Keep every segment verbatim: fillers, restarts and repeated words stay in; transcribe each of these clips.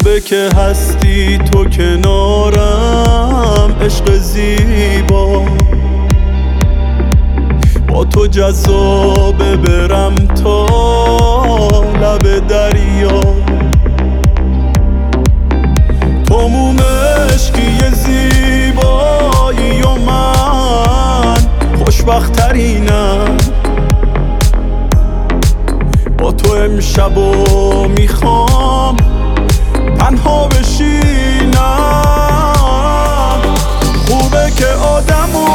خوبه که هستی تو کنارم عشق زیبا، با تو جذابه برم تا لب دریا. تو موم عشقی زیبایی و من خوشبخت‌ترینم، با تو امشب و میخوام تنها بشینم. خوبه که آدمو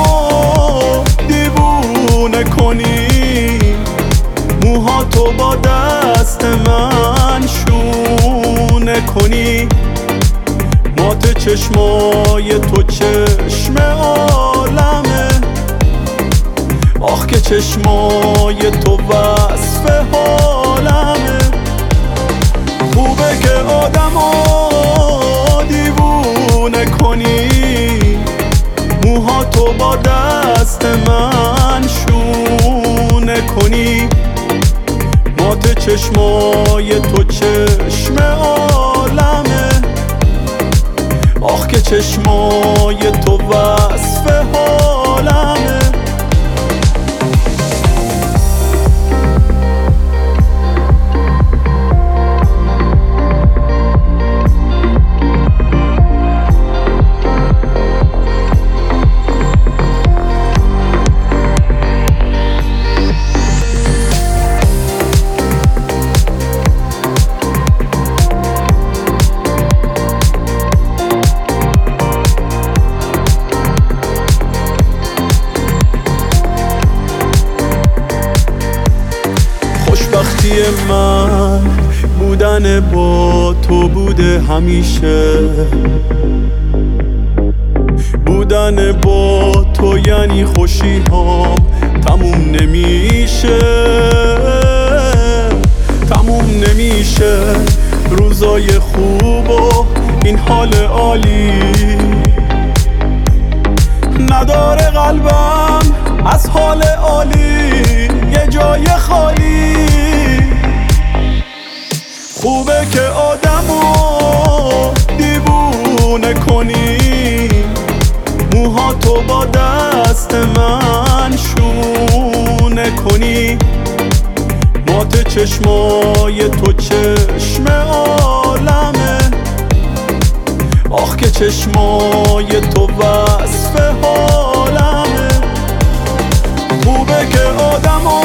دیوونه کنی، موهاتو با دست من شونه کنی. مات چشمای تو چشم عالمه، آخ که چشمای تو وصف حالمه. خوبه که آدمو دیوونه کنی، موهاتو با دست من شونه کنی. مات چشمای تو چشم عالمه، آخ که چشمای تو وصف حالمه. خوشبختی من بودن با تو بوده همیشه، بودن با تو یعنی خوشی هام تموم نمیشه، تموم نمیشه. روزای خوب و این حال عالی نداره قلبم از حال عالی یه جای خالی. خوبه که آدمو دیوونه کنی، موهاتو با دست من شونه کنی. مات چشمای تو چشم عالمه، آخ که چشمای تو وصف حالمه. خوبه که آدمو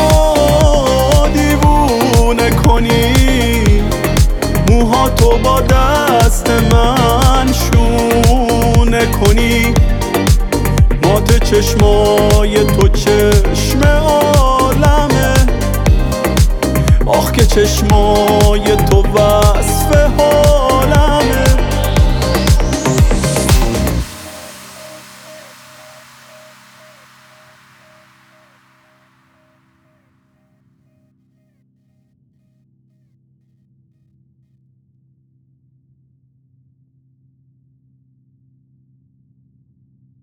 دیوونه کنی، موهاتو با دست من شونه کنی. مات چشمای تو چشم عالمه، آخ که چشمای تو وصف حالمه.